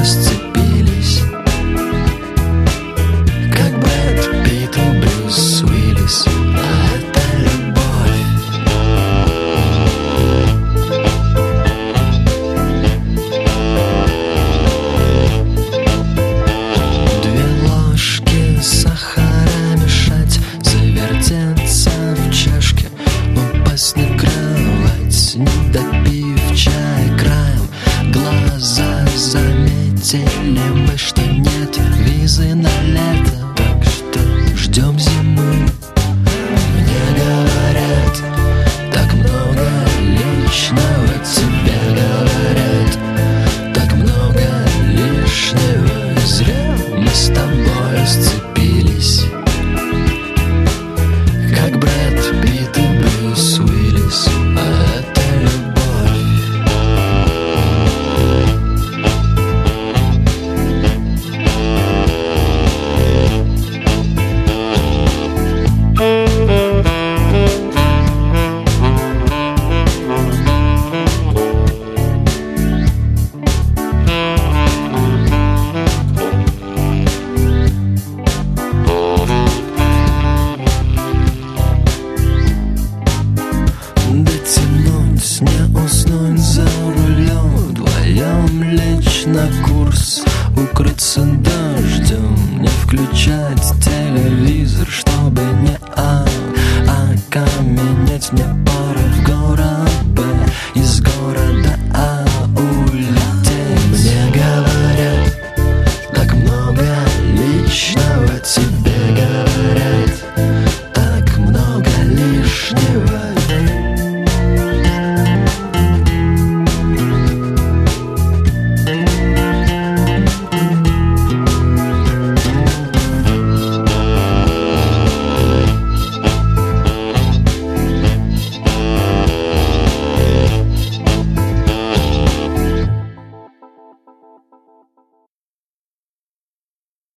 расцепились, как Брэд Питт и Брюс Уиллис. А это любовь. Две ложки сахара мешать, завертеться в чашке, упасть на кровать, не допив чай краем глаза. Заметили мы, что нет визы на лето, так что ждем зимы. Мне говорят, так много личного, тебе говорят, так много лишнего. Зря мы с тобой сцепились, как Брэд Питт и Брюс Уиллис. А это любовь. Дотянуть, не уснуть за рулем, вдвоем лечь на курс, укрыться дождем, не включать телевизор, чтобы не